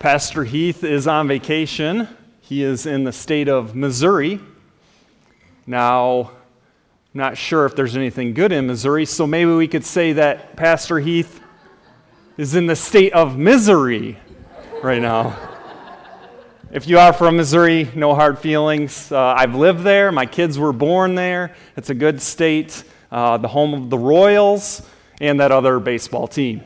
Pastor Heath is on vacation. He is in the state of Missouri. Now, I'm not sure if there's anything good in Missouri, so maybe we could say that Pastor Heath is in the state of misery right now. If you are from Missouri, no hard feelings. I've lived there. My kids were born there. It's a good state, the home of the Royals and that other baseball team.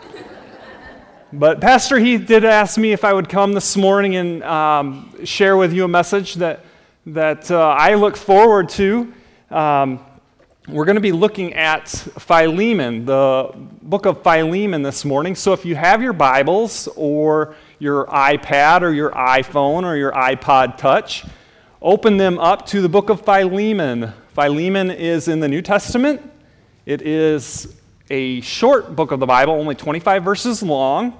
But Pastor Heath did ask me if I would come this morning and share with you a message that I look forward to. We're going to be looking at Philemon, the book of Philemon this morning. So if you have your Bibles or your iPad or your iPhone or your iPod Touch, open them up to the book of Philemon. Philemon is in the New Testament. It is a short book of the Bible, only 25 verses long.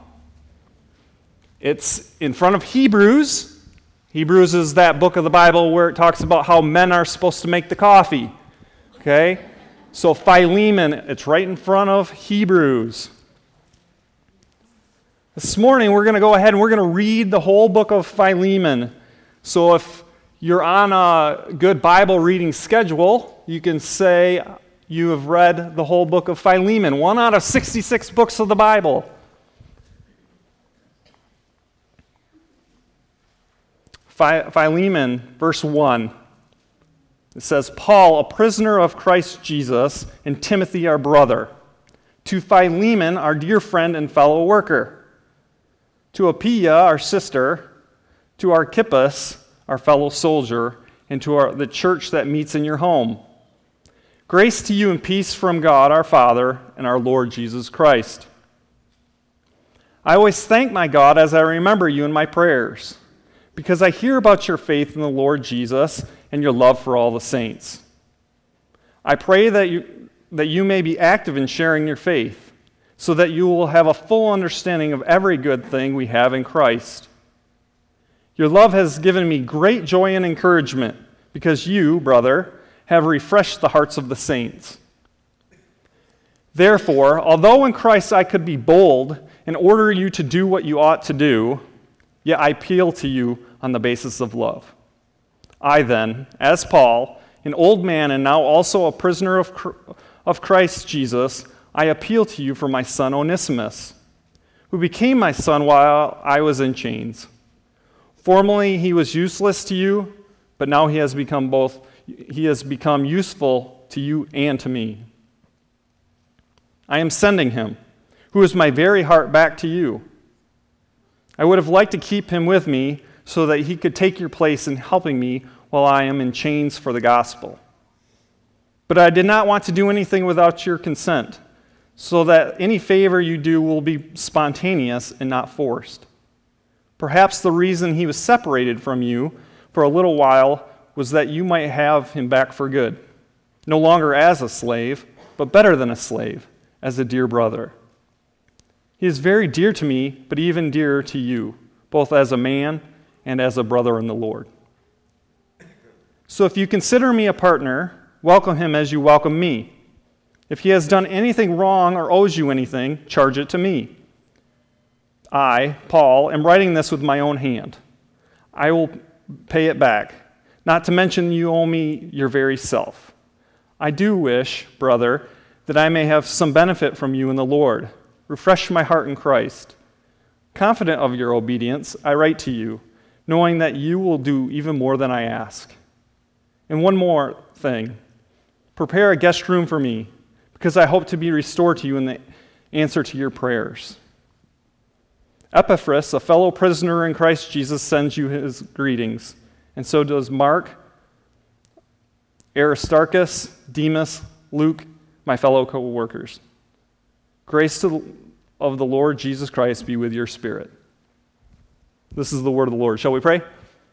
It's in front of Hebrews. Hebrews is that book of the Bible where it talks about how men are supposed to make the coffee. Okay? So Philemon, it's right in front of Hebrews. This morning we're going to go ahead and we're going to read the whole book of Philemon. So if you're on a good Bible reading schedule, you can say you have read the whole book of Philemon, one out of 66 books of the Bible. Philemon, verse 1, it says, Paul, a prisoner of Christ Jesus, and Timothy, our brother, to Philemon, our dear friend and fellow worker, to Apphia, our sister, to Archippus, our fellow soldier, and to the church that meets in your home. Grace to you and peace from God our Father and our Lord Jesus Christ. I always thank my God as I remember you in my prayers, because I hear about your faith in the Lord Jesus and your love for all the saints. I pray that you may be active in sharing your faith, so that you will have a full understanding of every good thing we have in Christ. Your love has given me great joy and encouragement, because you, brother, have refreshed the hearts of the saints. Therefore, although in Christ I could be bold and order you to do what you ought to do, yet I appeal to you on the basis of love. I then, as Paul, an old man and now also a prisoner of Christ Jesus, I appeal to you for my son Onesimus, who became my son while I was in chains. Formerly he was useless to you, but now he has become useful to you and to me. I am sending him, who is my very heart, back to you. I would have liked to keep him with me so that he could take your place in helping me while I am in chains for the gospel. But I did not want to do anything without your consent, so that any favor you do will be spontaneous and not forced. Perhaps the reason he was separated from you for a little while was that you might have him back for good, no longer as a slave, but better than a slave, as a dear brother. He is very dear to me, but even dearer to you, both as a man and as a brother in the Lord. So if you consider me a partner, welcome him as you welcome me. If he has done anything wrong or owes you anything, charge it to me. I, Paul, am writing this with my own hand. I will pay it back, not to mention you owe me your very self. I do wish, brother, that I may have some benefit from you in the Lord. Refresh my heart in Christ. Confident of your obedience, I write to you, knowing that you will do even more than I ask. And one more thing. Prepare a guest room for me, because I hope to be restored to you in the answer to your prayers. Epaphras, a fellow prisoner in Christ Jesus, sends you his greetings, and so does Mark, Aristarchus, Demas, Luke, my fellow co-workers. Grace of the Lord Jesus Christ be with your spirit. This is the word of the Lord. Shall we pray?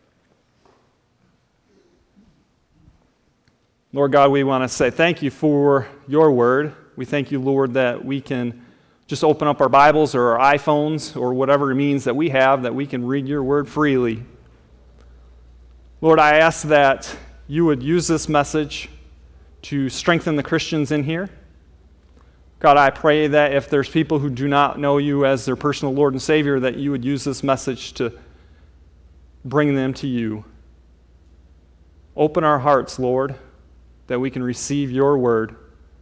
Lord God, we want to say thank you for your word. We thank you, Lord, that we can just open up our Bibles or our iPhones or whatever means that we have, that we can read your word freely. Lord, I ask that you would use this message to strengthen the Christians in here. God, I pray that if there's people who do not know you as their personal Lord and Savior, that you would use this message to bring them to you. Open our hearts, Lord, that we can receive your word.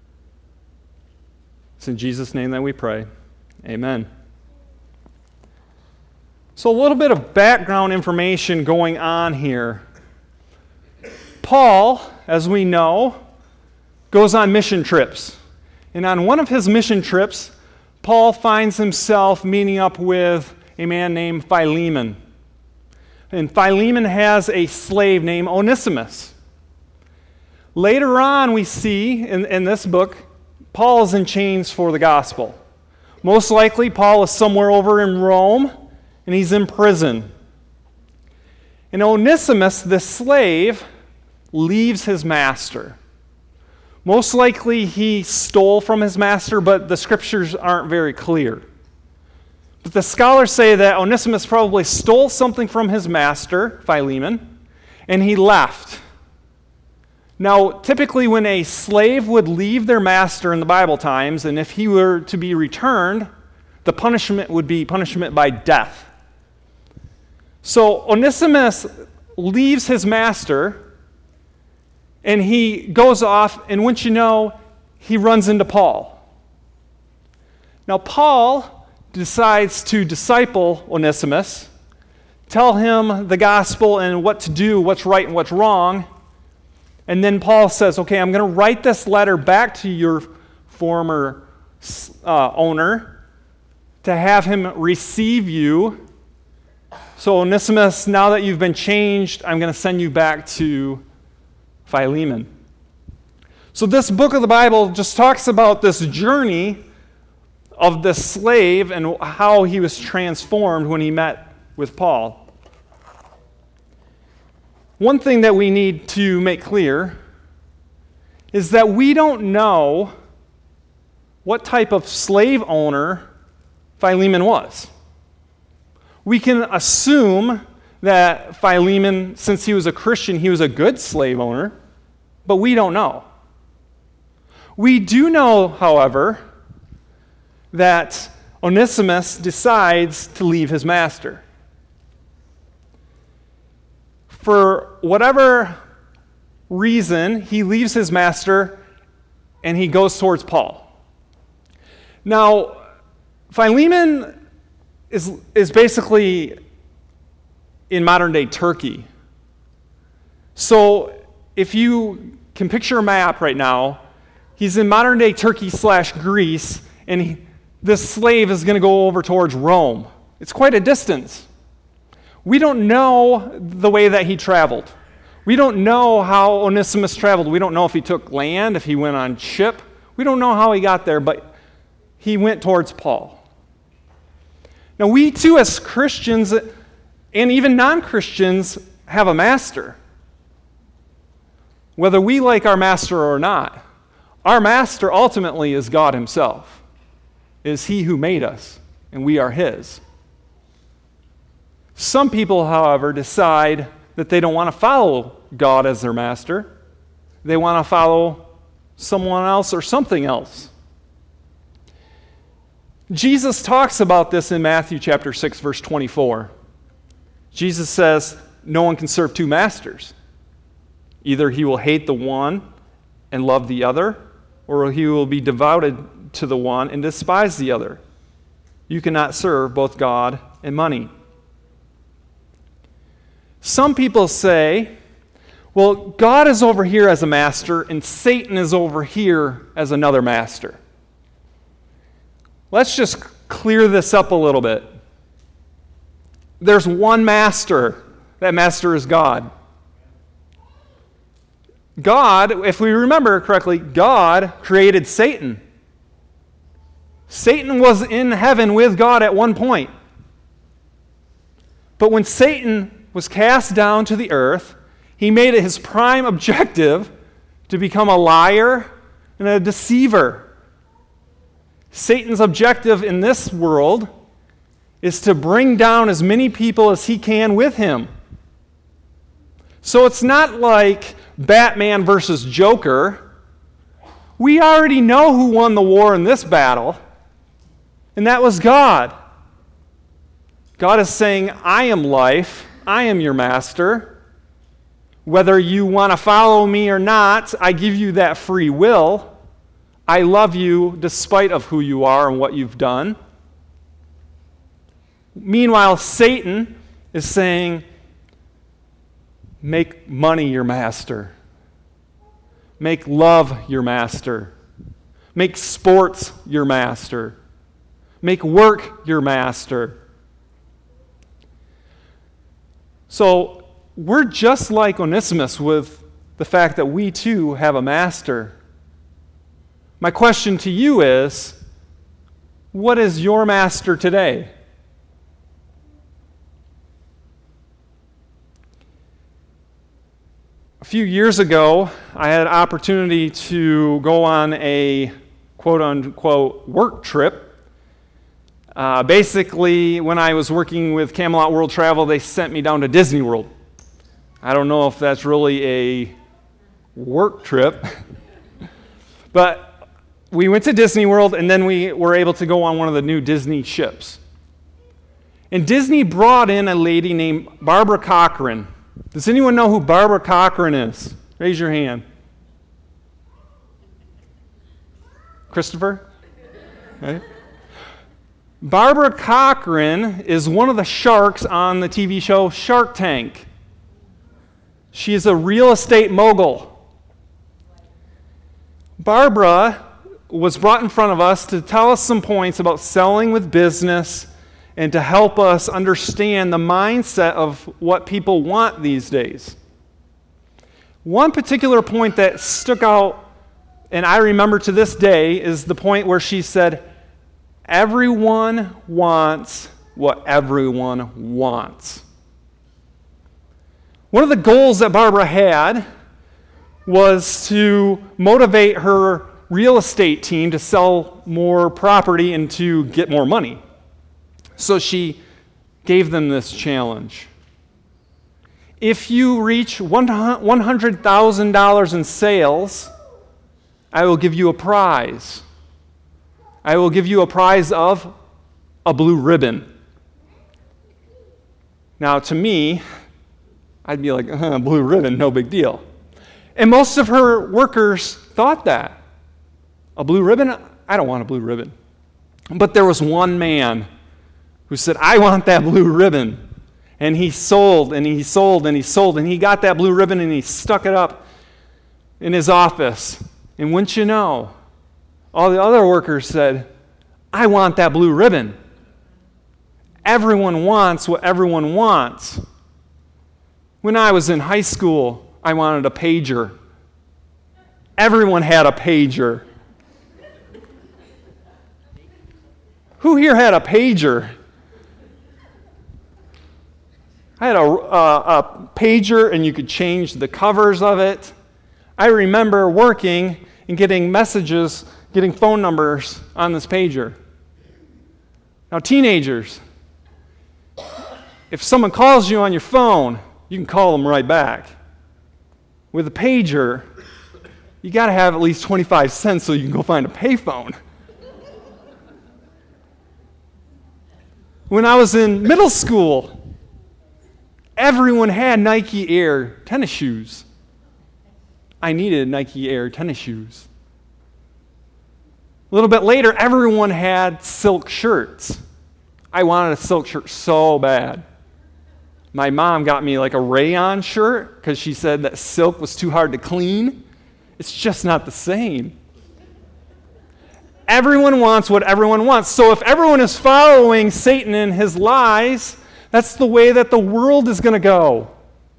It's in Jesus' name that we pray. Amen. So a little bit of background information going on here. Paul, as we know, goes on mission trips. And on one of his mission trips, Paul finds himself meeting up with a man named Philemon. And Philemon has a slave named Onesimus. Later on, we see in this book, Paul is in chains for the gospel. Most likely, Paul is somewhere over in Rome, and he's in prison. And Onesimus, the slave, leaves his master. Most likely, he stole from his master, but the scriptures aren't very clear. But the scholars say that Onesimus probably stole something from his master, Philemon, and he left. Now, typically when a slave would leave their master in the Bible times, and if he were to be returned, the punishment would be punishment by death. So Onesimus leaves his master, and he goes off, and once you know, he runs into Paul. Now, Paul decides to disciple Onesimus, tell him the gospel and what to do, what's right and what's wrong. And then Paul says, okay, I'm going to write this letter back to your former owner to have him receive you. So Onesimus, now that you've been changed, I'm going to send you back to Philemon. So this book of the Bible just talks about this journey of the slave and how he was transformed when he met with Paul. One thing that we need to make clear is that we don't know what type of slave owner Philemon was. We can assume that Philemon, since he was a Christian, he was a good slave owner, but we don't know. We do know, however, that Onesimus decides to leave his master. For whatever reason, he leaves his master and he goes towards Paul. Now, Philemon is basically in modern-day Turkey. So if you can picture a map right now, he's in modern-day Turkey/Greece, and this slave is going to go over towards Rome. It's quite a distance. We don't know the way that he traveled. We don't know how Onesimus traveled. We don't know if he took land, if he went on ship. We don't know how he got there, but he went towards Paul. Now, we too, as Christians, and even non-Christians, have a master. Whether we like our master or not, our master ultimately is God himself. It is he who made us, and we are his. Some people, however, decide that they don't want to follow God as their master. They want to follow someone else or something else. Jesus talks about this in Matthew chapter 6, verse 24. Jesus says, no one can serve two masters. Either he will hate the one and love the other, or he will be devoted to the one and despise the other. You cannot serve both God and money. Some people say, well, God is over here as a master and Satan is over here as another master. Let's just clear this up a little bit. There's one master. That master is God. God, if we remember correctly, God created Satan. Satan was in heaven with God at one point. But when Satan was cast down to the earth, he made it his prime objective to become a liar and a deceiver. Satan's objective in this world is to bring down as many people as he can with him. So it's not like Batman versus Joker, We already know who won the war in this battle, and that was God. God is saying, I am life. I am your master. Whether you want to follow me or not, I give you that free will. I love you despite of who you are and what you've done. Meanwhile, Satan is saying, make money your master. Make love your master. Make sports your master. Make work your master. So we're just like Onesimus with the fact that we too have a master. My question to you is, what is your master today? A few years ago, I had an opportunity to go on a quote-unquote work trip. Basically, when I was working with Camelot World Travel, they sent me down to Disney World. I don't know if that's really a work trip, but we went to Disney World, and then we were able to go on one of the new Disney ships. And Disney brought in a lady named Barbara Corcoran. Does anyone know who Barbara Corcoran is? Raise your hand. Christopher? Right? Barbara Corcoran is one of the sharks on the TV show Shark Tank. She is a real estate mogul. Barbara was brought in front of us to tell us some points about selling with business and to help us understand the mindset of what people want these days. One particular point that stuck out, and I remember to this day, is the point where she said, everyone wants what everyone wants. One of the goals that Barbara had was to motivate her real estate team to sell more property and to get more money. So she gave them this challenge. If you reach $100,000 in sales, I will give you a prize. I will give you a prize of a blue ribbon. Now, to me, I'd be like, blue ribbon, no big deal. And most of her workers thought that. A blue ribbon? I don't want a blue ribbon. But there was one man who said, I want that blue ribbon. And he sold, and he sold, and he sold, and he got that blue ribbon, and he stuck it up in his office. And wouldn't you know, all the other workers said, I want that blue ribbon. Everyone wants what everyone wants. When I was in high school, I wanted a pager. Everyone had a pager. Who here had a pager? I had a pager, and you could change the covers of it. I remember working and getting messages, getting phone numbers on this pager. Now, teenagers, if someone calls you on your phone, you can call them right back. With a pager, you got to have at least 25 cents so you can go find a payphone. When I was in middle school, everyone had Nike Air tennis shoes. I needed Nike Air tennis shoes. A little bit later, everyone had silk shirts. I wanted a silk shirt so bad. My mom got me like a rayon shirt because she said that silk was too hard to clean. It's just not the same. Everyone wants what everyone wants. So if everyone is following Satan and his lies, that's the way that the world is going to go.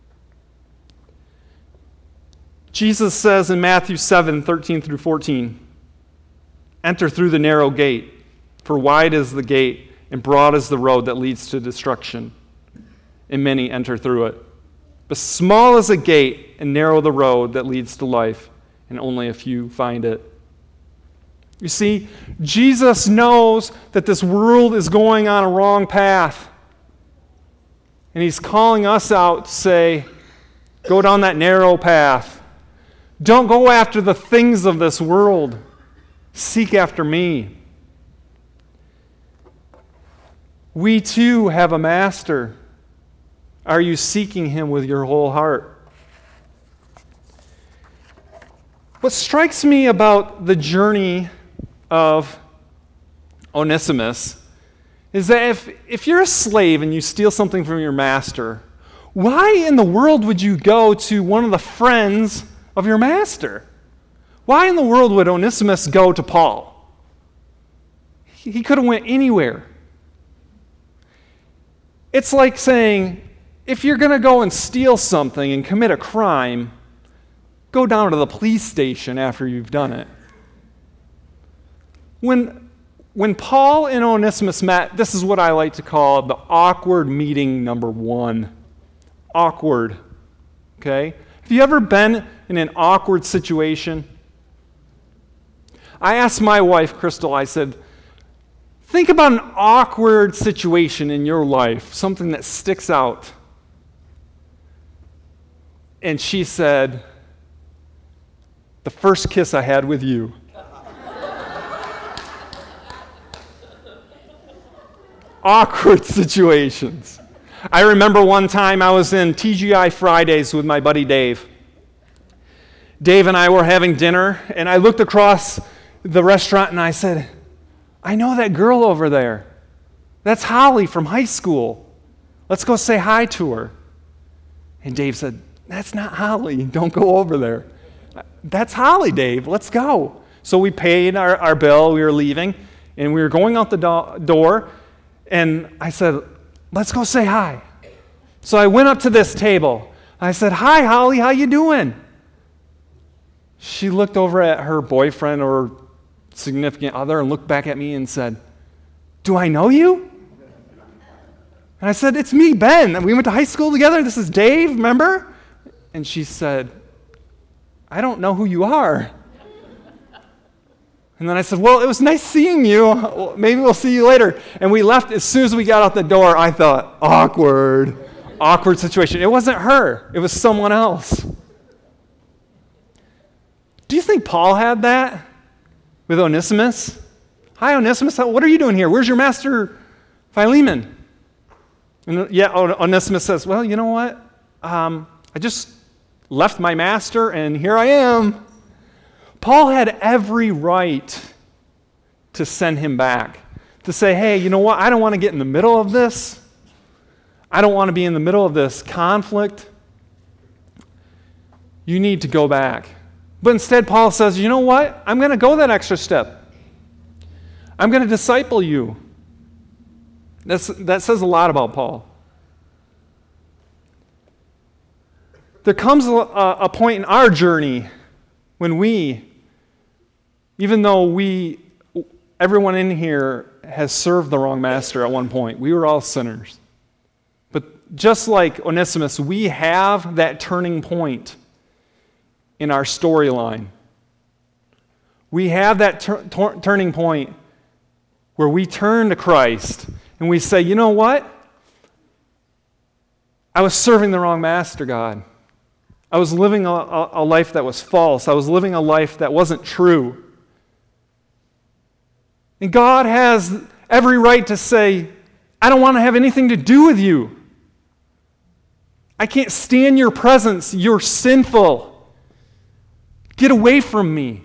Jesus says in Matthew 7:13 through 14, enter through the narrow gate, for wide is the gate and broad is the road that leads to destruction, and many enter through it. But small is the gate and narrow the road that leads to life, and only a few find it. You see, Jesus knows that this world is going on a wrong path. And he's calling us out to say, go down that narrow path. Don't go after the things of this world. Seek after me. We too have a master. Are you seeking him with your whole heart? What strikes me about the journey of Onesimus is that if you're a slave and you steal something from your master, why in the world would you go to one of the friends of your master? Why in the world would Onesimus go to Paul? He could have went anywhere. It's like saying, if you're going to go and steal something and commit a crime, go down to the police station after you've done it. When Paul and Onesimus met, this is what I like to call the awkward meeting number one. Awkward. Okay? Have you ever been in an awkward situation? I asked my wife, Crystal, I said, think about an awkward situation in your life, something that sticks out. And she said, the first kiss I had with you. Awkward situations. I remember one time I was in TGI Fridays with my buddy Dave. Dave and I were having dinner, and I looked across the restaurant and I said, I know that girl over there. That's Holly from high school. Let's go say hi to her. And Dave said, that's not Holly. Don't go over there. That's Holly, Dave. Let's go. So we paid our bill. We were leaving, and we were going out the door. And I said, let's go say hi. So I went up to this table. I said, hi, Holly, how you doing? She looked over at her boyfriend or significant other and looked back at me and said, do I know you? And I said, it's me, Ben. We went to high school together. This is Dave, remember? And she said, I don't know who you are. And then I said, well, it was nice seeing you. Maybe we'll see you later. And we left. As soon as we got out the door, I thought, awkward situation. It wasn't her. It was someone else. Do you think Paul had that with Onesimus? Hi, Onesimus. What are you doing here? Where's your master, Philemon? And Onesimus says, well, you know what? I just left my master, and here I am. Paul had every right to send him back, to say, hey, you know what? I don't want to get in the middle of this. I don't want to be in the middle of this conflict. You need to go back. But instead, Paul says, you know what? I'm going to go that extra step. I'm going to disciple you. That says a lot about Paul. There comes a point in our journey when even though everyone in here has served the wrong master at one point, we were all sinners. But just like Onesimus, we have that turning point in our storyline. We have that turning point where we turn to Christ and we say, you know what? I was serving the wrong master, God. I was living a life that was false. I was living a life that wasn't true. And God has every right to say, I don't want to have anything to do with you. I can't stand your presence. You're sinful. Get away from me.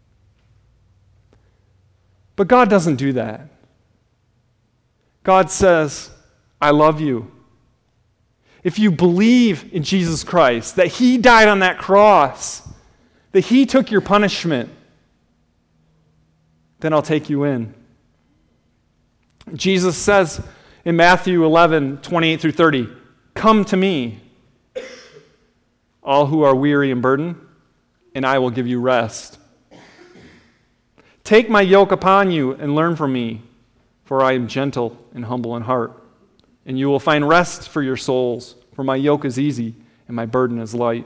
But God doesn't do that. God says, I love you. If you believe in Jesus Christ, that He died on that cross, that He took your punishment, then I'll take you in. Jesus says in Matthew 11:28-30, come to me, all who are weary and burdened, and I will give you rest. Take my yoke upon you and learn from me, for I am gentle and humble in heart, and you will find rest for your souls, for my yoke is easy and my burden is light.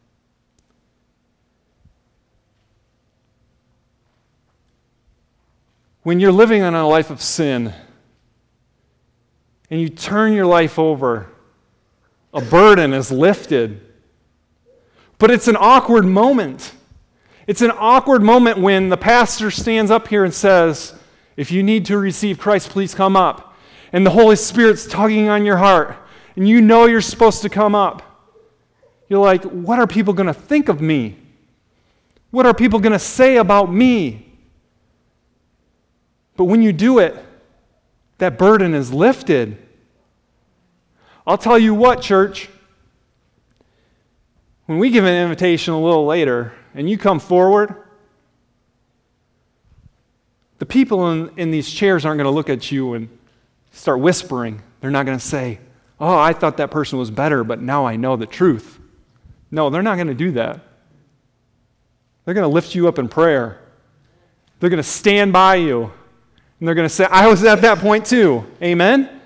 When you're living in a life of sin and you turn your life over, a burden is lifted. But it's an awkward moment. It's an awkward moment when the pastor stands up here and says, if you need to receive Christ, please come up. And the Holy Spirit's tugging on your heart, and you know you're supposed to come up. You're like, what are people going to think of me? What are people going to say about me? But when you do it, that burden is lifted. I'll tell you what, church. When we give an invitation a little later, and you come forward, the people in these chairs aren't going to look at you and start whispering. They're not going to say, oh, I thought that person was better, but now I know the truth. No, they're not going to do that. They're going to lift you up in prayer. They're going to stand by you. And they're going to say, I was at that point too. Amen?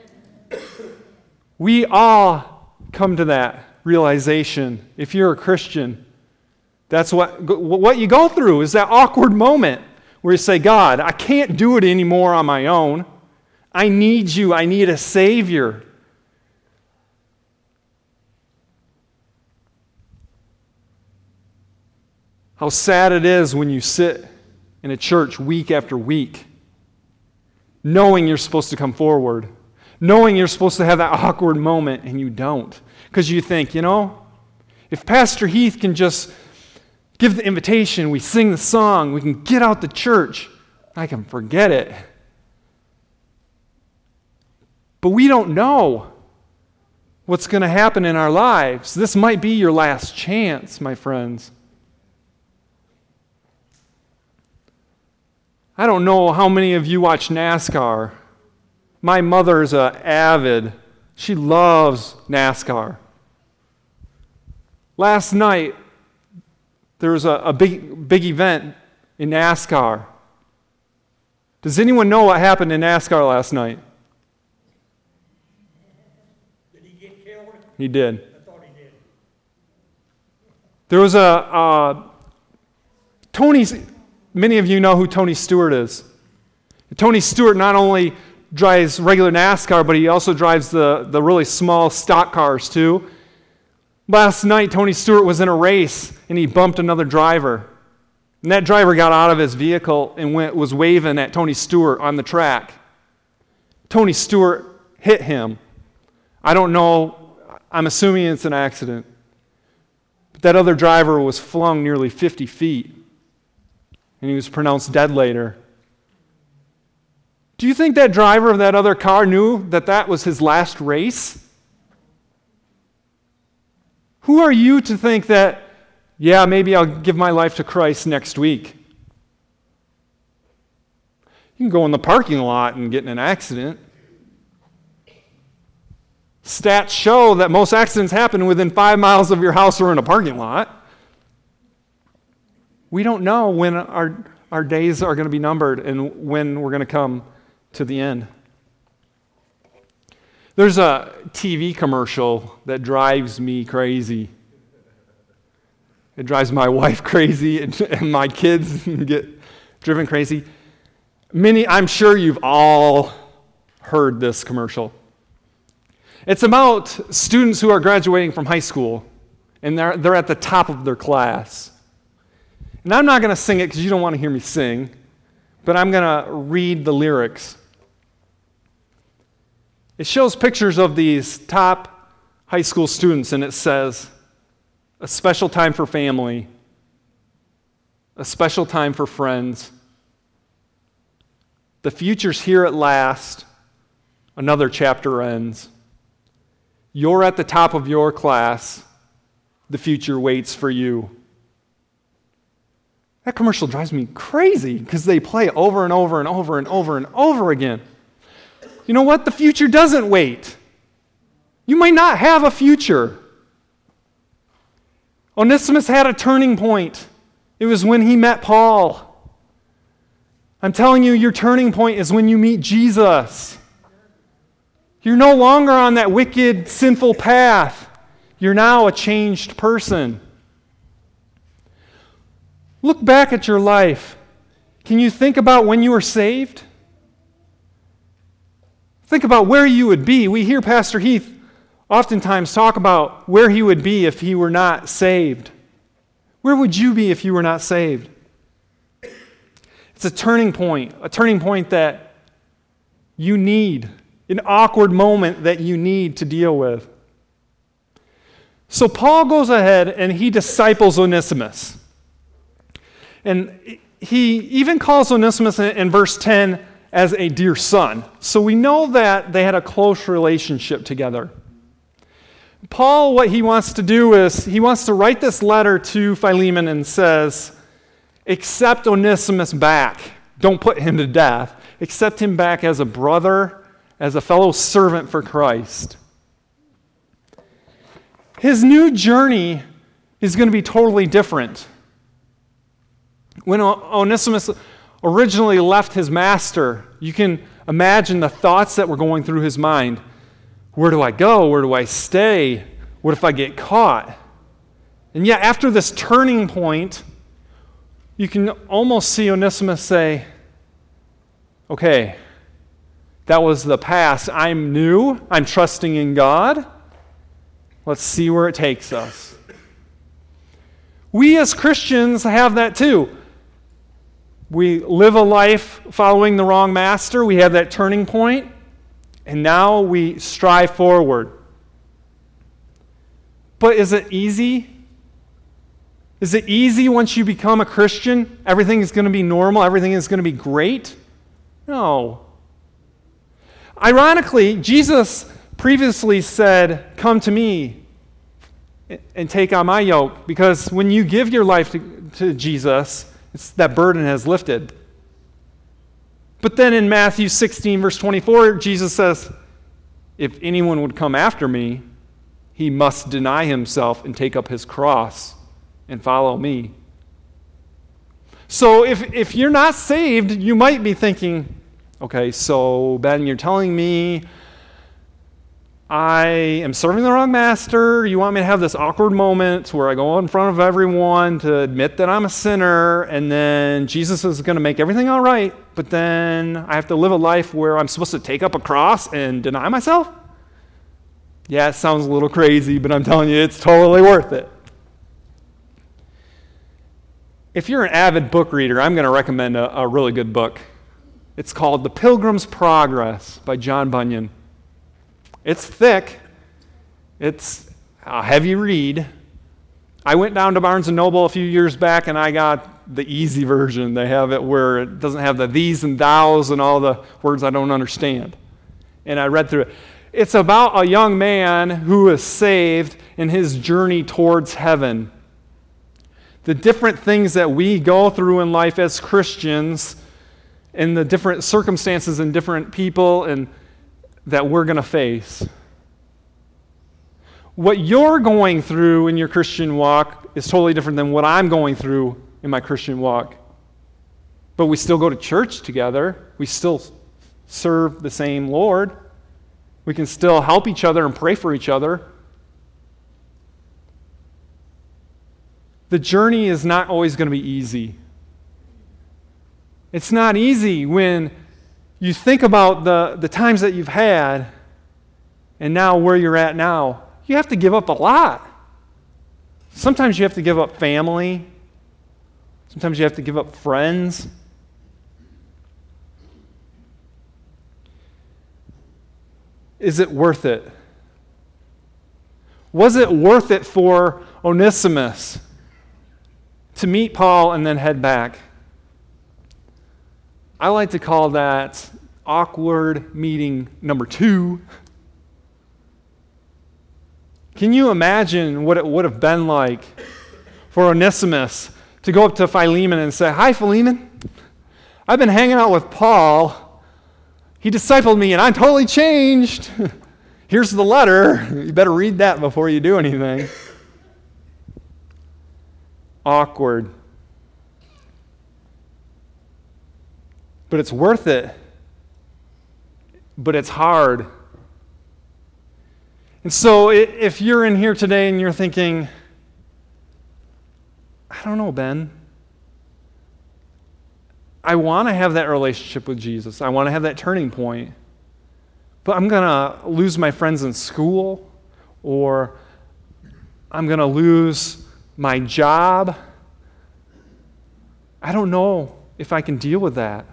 We all come to that realization. If you're a Christian, that's what you go through is that awkward moment where you say, God, I can't do it anymore on my own. I need you. I need a Savior. How sad it is when you sit in a church week after week, knowing you're supposed to come forward, knowing you're supposed to have that awkward moment, and you don't. Because you think, if Pastor Heath can just give the invitation, we sing the song, we can get out the church, I can forget it. But we don't know what's going to happen in our lives. This might be your last chance, my friends. I don't know how many of you watch NASCAR. My mother's an avid. She loves NASCAR. Last night, there was a big event in NASCAR. Does anyone know what happened in NASCAR last night? Did he get killed? He did. I thought he did. There was many of you know who Tony Stewart is. Tony Stewart not only drives regular NASCAR, but he also drives the really small stock cars too. Last night, Tony Stewart was in a race, and he bumped another driver. And that driver got out of his vehicle and was waving at Tony Stewart on the track. Tony Stewart hit him. I don't know. I'm assuming it's an accident. But that other driver was flung nearly 50 feet, and he was pronounced dead later. Do you think that driver of that other car knew that that was his last race? Who are you to think that, yeah, maybe I'll give my life to Christ next week? You can go in the parking lot and get in an accident. Stats show that most accidents happen within 5 miles of your house or in a parking lot. We don't know when our days are going to be numbered and when we're going to come to the end. There's a TV commercial that drives me crazy. It drives my wife crazy, and my kids get driven crazy. I'm sure you've all heard this commercial. It's about students who are graduating from high school, and they're at the top of their class. And I'm not going to sing it because you don't want to hear me sing, but I'm going to read the lyrics. It shows pictures of these top high school students, and it says, a special time for family, a special time for friends. The future's here at last, another chapter ends. You're at the top of your class, the future waits for you. That commercial drives me crazy because they play it over and over and over and over and over again. You know what? The future doesn't wait. You might not have a future. Onesimus had a turning point. It was when he met Paul. I'm telling you, your turning point is when you meet Jesus. You're no longer on that wicked, sinful path. You're now a changed person. Look back at your life. Can you think about when you were saved? Think about where you would be. We hear Pastor Heath oftentimes talk about where he would be if he were not saved. Where would you be if you were not saved? It's a turning point that you need, an awkward moment that you need to deal with. So Paul goes ahead and he disciples Onesimus. And he even calls Onesimus in verse 10 as a dear son. So we know that they had a close relationship together. Paul, what he wants to do is he wants to write this letter to Philemon and says, accept Onesimus back. Don't put him to death. Accept him back as a brother, as a fellow servant for Christ. His new journey is going to be totally different. When Onesimus originally left his master, you can imagine the thoughts that were going through his mind. Where do I go? Where do I stay? What if I get caught? And yet, after this turning point, you can almost see Onesimus say, okay, that was the past. I'm new. I'm trusting in God. Let's see where it takes us. We as Christians have that too. We live a life following the wrong master. We have that turning point. And now we strive forward. But is it easy? Is it easy once you become a Christian? Everything is going to be normal. Everything is going to be great? No. Ironically, Jesus previously said, come to me and take on my yoke. Because when you give your life to Jesus, that burden has lifted. But then in Matthew 16, verse 24, Jesus says, if anyone would come after me, he must deny himself and take up his cross and follow me. So if you're not saved, you might be thinking, okay, so Ben, you're telling me I am serving the wrong master. You want me to have this awkward moment where I go in front of everyone to admit that I'm a sinner, and then Jesus is going to make everything all right, but then I have to live a life where I'm supposed to take up a cross and deny myself? Yeah, it sounds a little crazy, but I'm telling you, it's totally worth it. If you're an avid book reader, I'm going to recommend a really good book. It's called The Pilgrim's Progress by John Bunyan. It's thick. It's a heavy read. I went down to Barnes & Noble a few years back and I got the easy version. They have it where it doesn't have the these and thous and all the words I don't understand. And I read through it. It's about a young man who is saved in his journey towards heaven. The different things that we go through in life as Christians and the different circumstances and different people and that we're going to face. What you're going through in your Christian walk is totally different than what I'm going through in my Christian walk. But we still go to church together. We still serve the same Lord. We can still help each other and pray for each other. The journey is not always going to be easy. It's not easy when you think about the times that you've had and now where you're at now. You have to give up a lot. Sometimes you have to give up family. Sometimes you have to give up friends. Is it worth it? Was it worth it for Onesimus to meet Paul and then head back? I like to call that awkward meeting number 2. Can you imagine what it would have been like for Onesimus to go up to Philemon and say, hi, Philemon. I've been hanging out with Paul. He discipled me and I'm totally changed. Here's the letter. You better read that before you do anything. Awkward. But it's worth it. But it's hard. And so if you're in here today and you're thinking, I don't know, Ben. I want to have that relationship with Jesus. I want to have that turning point. But I'm going to lose my friends in school, or I'm going to lose my job. I don't know if I can deal with that.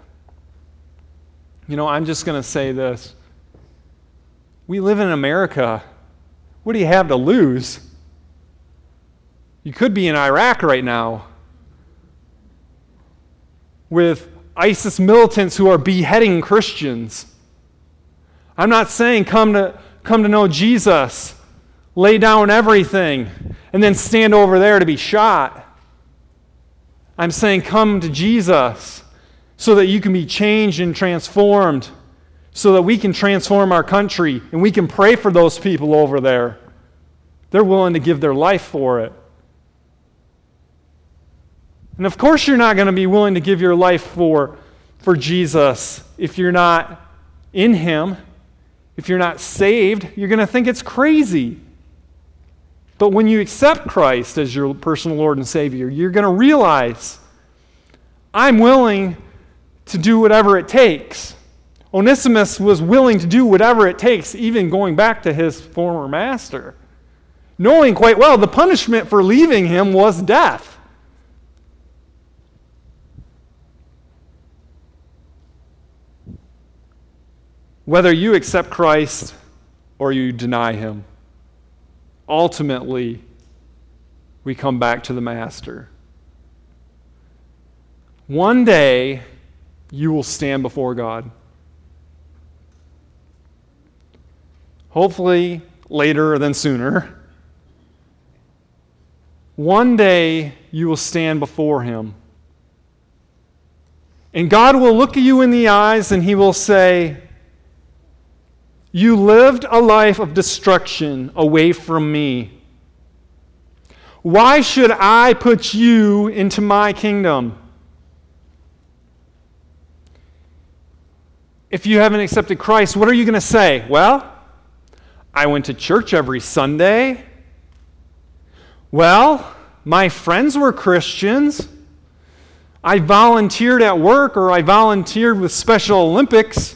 I'm just going to say this. We live in America. What do you have to lose? You could be in Iraq right now with ISIS militants who are beheading Christians. I'm not saying come to know Jesus, lay down everything, and then stand over there to be shot. I'm saying come to Jesus so that you can be changed and transformed, so that we can transform our country and we can pray for those people over there. They're willing to give their life for it. And of course you're not going to be willing to give your life for Jesus if you're not in Him. If you're not saved, you're going to think it's crazy. But when you accept Christ as your personal Lord and Savior, you're going to realize, I'm willing to do whatever it takes. Onesimus was willing to do whatever it takes, even going back to his former master, knowing quite well the punishment for leaving him was death. Whether you accept Christ or you deny Him, ultimately, we come back to the Master. One day, you will stand before God. Hopefully, later than sooner. One day, you will stand before Him. And God will look at you in the eyes and He will say, you lived a life of destruction away from me. Why should I put you into my kingdom? If you haven't accepted Christ, what are you going to say? Well, I went to church every Sunday. Well, my friends were Christians. I volunteered at work, or I volunteered with Special Olympics.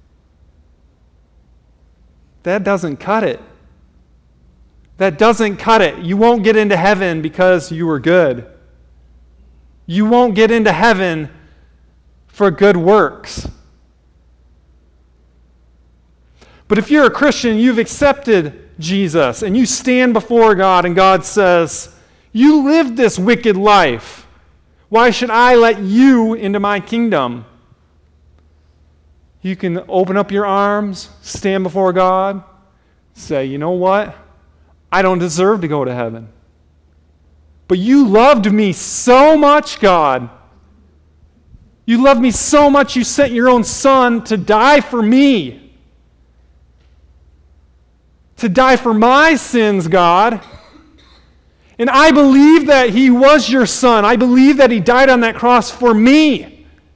That doesn't cut it. That doesn't cut it. You won't get into heaven because you were good. You won't get into heaven for good works. But if you're a Christian, you've accepted Jesus, and you stand before God, and God says, you lived this wicked life. Why should I let you into my kingdom? You can open up your arms, stand before God, say, you know what? I don't deserve to go to heaven. But you loved me so much, God. You loved me so much, you sent your own Son to die for me. To die for my sins, God. And I believe that He was your Son. I believe that He died on that cross for me.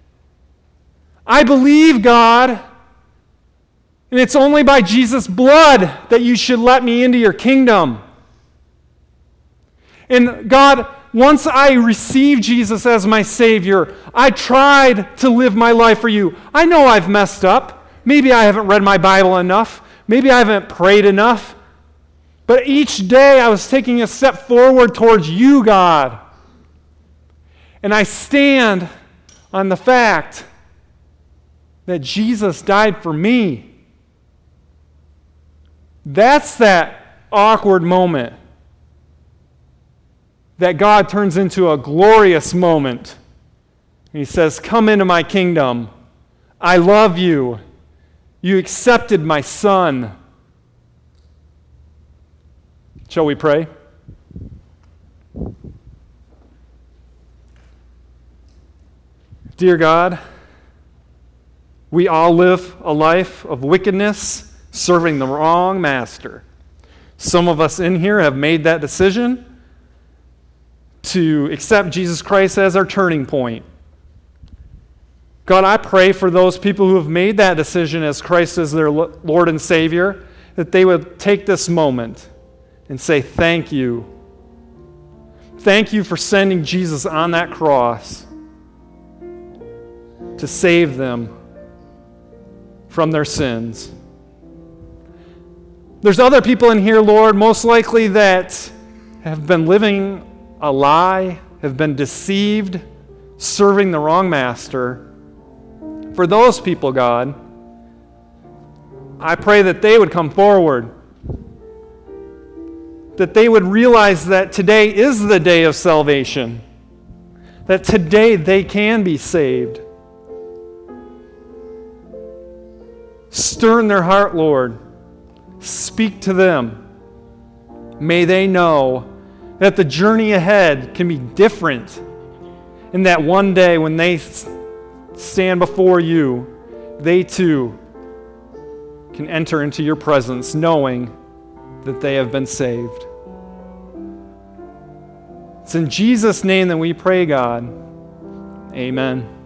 I believe, God, and it's only by Jesus' blood that you should let me into your kingdom. And God, once I received Jesus as my Savior, I tried to live my life for you. I know I've messed up. Maybe I haven't read my Bible enough. Maybe I haven't prayed enough. But each day I was taking a step forward towards you, God. And I stand on the fact that Jesus died for me. That's that awkward moment that God turns into a glorious moment. And He says, come into my kingdom. I love you. You accepted my Son. Shall we pray? Dear God, we all live a life of wickedness, serving the wrong master. Some of us in here have made that decision to accept Jesus Christ as our turning point. God, I pray for those people who have made that decision as Christ as their Lord and Savior, that they would take this moment and say, thank you. Thank you for sending Jesus on that cross to save them from their sins. There's other people in here, Lord, most likely that have been living a lie, have been deceived, serving the wrong master. For those people, God, I pray that they would come forward, that they would realize that today is the day of salvation, that today they can be saved. Stir in their heart, Lord. Speak to them. May they know that the journey ahead can be different, and that one day when they stand before you, they too can enter into your presence knowing that they have been saved. It's in Jesus' name that we pray, God. Amen.